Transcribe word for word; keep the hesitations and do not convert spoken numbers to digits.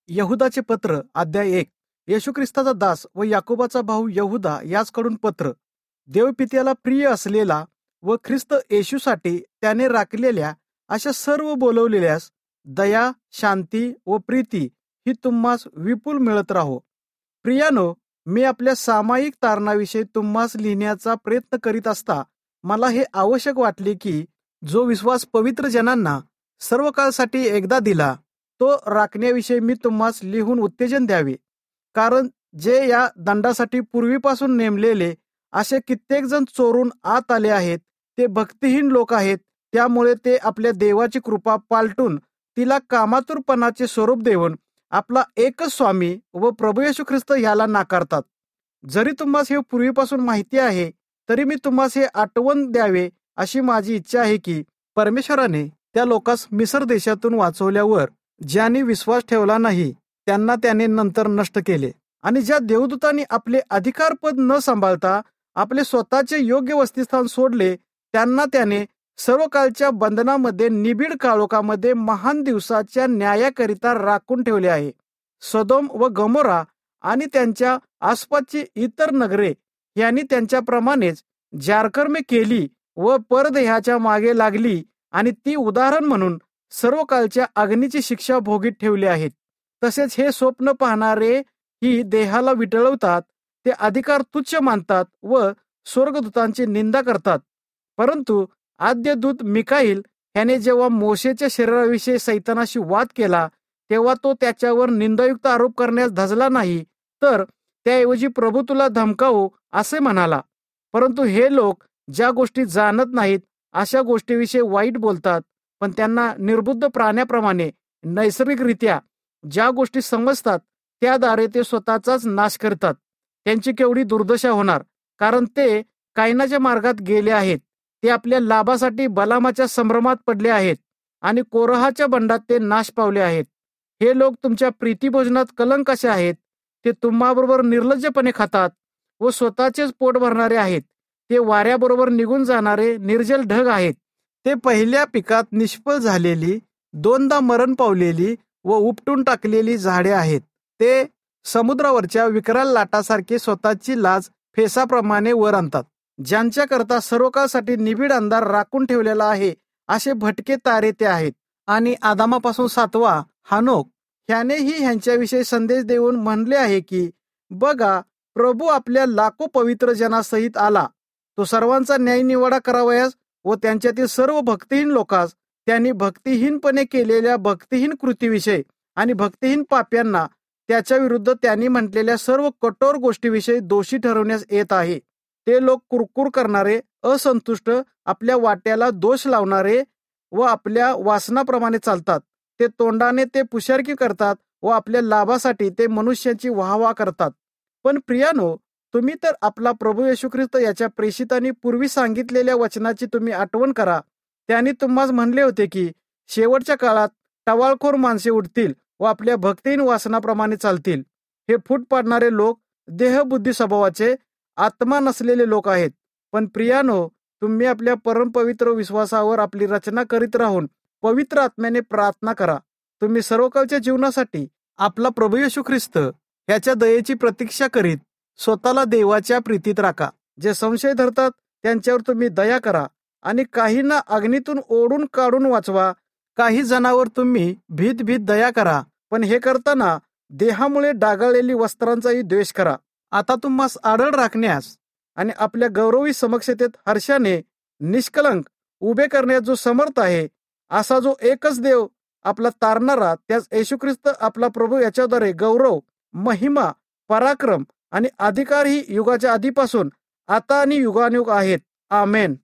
यहुदाचे पत्र अध्याय एक. येशू ख्रिस्ताचा दास व याकोबाचा भाऊ यहुदा याचकडून पत्र. देवपित्याला प्रिय असलेला व ख्रिस्त येशूसाठी त्याने राखलेल्या अशा सर्व बोलवलेल्यास दया, शांती व प्रीती ही तुम्हास विपुल मिळत राहो. प्रियानो, मी आपल्या सामायिक तारणाविषयी तुम्हास लिहिण्याचा प्रयत्न करीत असता मला हे आवश्यक वाटले की जो विश्वास पवित्र जनांना सर्व काळसाठी एकदा दिला तो राखण्याविषयी मी तुम्हास लिहून उत्तेजन द्यावे. कारण जे या दंडासाठी पूर्वीपासून नेमलेले असे कित्येक जण चोरून आत आले आहेत ते भक्तिहीन लोक आहेत. त्यामुळे ते आपल्या देवाची कृपा पालटून तिला कामातुरपणाचे स्वरूप देऊन आपला एकच स्वामी व प्रभू येशू ख्रिस्त ह्याला नाकारतात. जरी तुम्हास हे पूर्वीपासून माहिती आहे तरी मी तुम्हास हे आठवण द्यावे अशी माझी इच्छा आहे की परमेश्वराने त्या लोकांस मिस्र देशातून वाचवल्यावर ज्यांनी विश्वास ठेवला नाही त्यांना त्याने नंतर नष्ट केले, आणि ज्या देवदूतांनी आपले अधिकारपद न सांभाळता आपले स्वतःचे योग्य वस्तिस्थान सोडले त्यांना त्याने सर्व काळच्या बंधनामध्ये निबिड काळोखामध्ये महान दिवसाच्या न्यायाकरिता राखून ठेवले आहे. सदोम व गमोरा आणि त्यांच्या आसपासची इतर नगरे यांनी त्यांच्याप्रमाणेच जारकर्मे केली व परदेहाच्या मागे लागली आणि ती उदाहरण म्हणून सर्व काळच्या अग्नीची शिक्षा भोगीत ठेवली आहेत. तसेच हे स्वप्न पाहणारे ही देहाला विटळवतात, ते अधिकार तुच्छ मानतात व स्वर्गदूतांची निंदा करतात. परंतु आद्य दूत मिकाईल ह्याने जेव्हा मोशेच्या शरीराविषयी सैतानाशी वाद केला तेव्हा तो त्याच्यावर निंदायुक्त आरोप करण्यास धजला नाही, तर त्याऐवजी प्रभू तुला धमकावू असे म्हणाला. परंतु हे लोक ज्या गोष्टी जाणत नाहीत अशा गोष्टीविषयी वाईट बोलतात, पण त्यांना निर्बुद्ध प्राण्याप्रमाणे नैसर्गिकरित्या ज्या गोष्टी समजतात त्याद्वारे ते स्वतःचाच नाश करतात. त्यांची केवढी दुर्दशा होणार, कारण ते कायनाच्या मार्गात गेले आहेत. ते आपल्या लाभासाठी बलामाच्या संभ्रमात पडले आहेत आणि कोरहाच्या बंडात ते नाश पावले आहेत. हे लोक तुमच्या प्रीतिभोजनात कलंक असे आहेत. ते तुम्हाबरोबर निर्लज्जपणे खातात व स्वतःचेच पोट भरणारे आहेत. ते वाऱ्याबरोबर निघून जाणारे निर्जल ढग आहेत. ते पहिल्या पिकात निष्फळ झालेली, दोनदा मरण पावलेली व उपटून टाकलेली झाडे आहेत. ते समुद्रावरच्या विकराल लाटासारखे स्वतःची लाज फेसाप्रमाणे वर आणतात. ज्यांच्याकरता सर्व काळसाठी निबिड अंधार राखून ठेवलेला आहे असे भटके तारे ते आहेत. आणि आदामापासून सातवा हानोक ह्यानेही ह्यांच्याविषयी संदेश देऊन म्हणले आहे की बघा, प्रभू आपल्या लाखो पवित्र जनासहित आला. तो सर्वांचा न्याय निवाडा करावयास व त्यांच्यातील सर्व भक्तिहीन लोकांस त्यांनी भक्तिहीनपणे केलेल्या भक्तिहीन कृतीविषयी आणि भक्तिहीन पाप्यांना त्याच्या विरुद्ध त्यांनी म्हटलेल्या सर्व कठोर गोष्टीविषयी दोषी ठरवण्यास येत आहे. ते लोक कुरकुर करणारे, असंतुष्ट, आपल्या वाट्याला दोष लावणारे व आपल्या वासनाप्रमाणे चालतात. ते तोंडाने ते पुशारकी करतात व आपल्या लाभासाठी ते मनुष्याची वाहवा करतात. पण प्रियानो, तुम्ही तर आपला प्रभू येशू ख्रिस्त याच्या प्रेषितांनी पूर्वी सांगितलेल्या वचनाची तुम्ही आठवण करा. त्यांनी तुम्हाला म्हणले होते की शेवटच्या काळात टवाळखोर माणसे उठतील व आपल्या भक्तिहीन वासनाप्रमाणे चालतील. हे फूट पाडणारे लोक देहबुद्धी स्वभावाचे, आत्मा नसलेले लोक आहेत. पण प्रियानो, तुम्ही आपल्या परमपवित्र विश्वासावर आपली रचना करीत राहून पवित्र आत्म्याने प्रार्थना करा. तुम्ही सर्वकाळच्या जीवनासाठी आपला प्रभू येशू ख्रिस्त ह्याच्या दयेची प्रतीक्षा करीत स्वतःला देवाच्या प्रीतीत राखा. जे संशय धरतात त्यांच्यावर तुम्ही दया करा आणि काहींना अग्नीतून ओढून काढून वाचवा. काही जणांवर तुम्ही भीत भीत दया करा, पण हे करताना देहामुळे डागाळलेली वस्त्रांचाही द्वेष करा. आता तुम्हास आढळ राखण्यास आणि आपल्या गौरवी समक्षतेत हर्षाने निष्कलंक उभे करण्यास जो समर्थ आहे असा जो एकच देव आपला तारणारा, त्याच येशू ख्रिस्त आपला प्रभू याच्याद्वारे गौरव, महिमा, पराक्रम आणि अधिकार ही युगाच्या आधीपासून आता आणि युगानुयुग आहेत. आमेन.